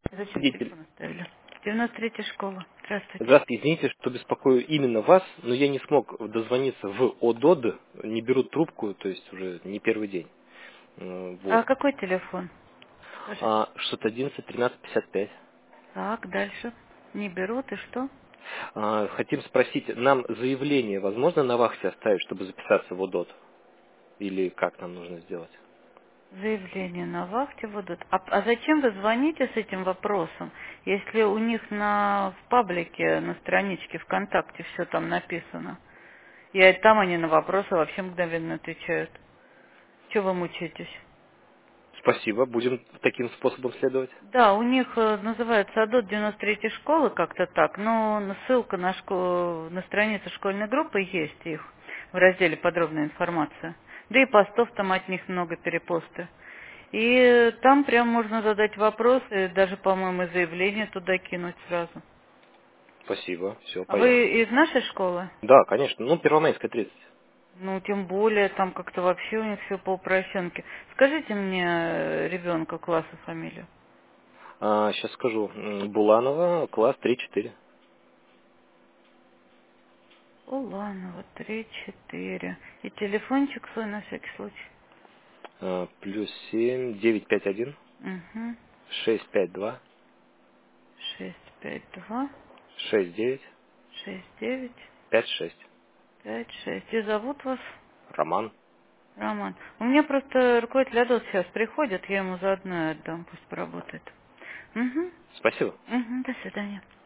Зачем Свидетель. телефон оставили? 93-я школа. Здравствуйте. Здравствуйте, извините, что беспокою именно вас, но я не смог дозвониться в ОДОД, не берут трубку, то есть уже не первый день. А Вот. какой телефон? Скажите. 611 13 55. Так, дальше. Не берут и что? Хотим спросить, нам заявление возможно на вахте оставить, чтобы записаться в ОДОД? Или как нам нужно сделать? Заявление на вахте будут. А зачем вы звоните с этим вопросом, если у них в паблике, на страничке ВКонтакте все там написано? И там они на вопросы вообще мгновенно отвечают. Чего вы мучаетесь? Спасибо, будем таким способом следовать. Да, у них называется АДОТ 93-й школы, как-то так, но ссылка на страницу школьной группы есть их в разделе «Подробная информация». Да и постов там от них много, перепосты. И там прям можно задать вопросы, даже, по-моему, заявление туда кинуть сразу. Спасибо, все, А понял. вы из нашей школы? Да, конечно, Первомайская 30. Ну, тем более, там как-то вообще у них все по упрощенке. Скажите мне ребенка, класса, фамилию. Сейчас скажу. Буланова, класс 3-4. Уланова, 3-4. И телефончик свой на всякий случай. +7 951 Угу. 652 652 69 69 56. 56. И зовут вас Роман. Роман. У меня просто руководитель АДОТ сейчас приходит, я ему заодно и отдам, пусть поработает. Угу. Спасибо. Угу. До свидания.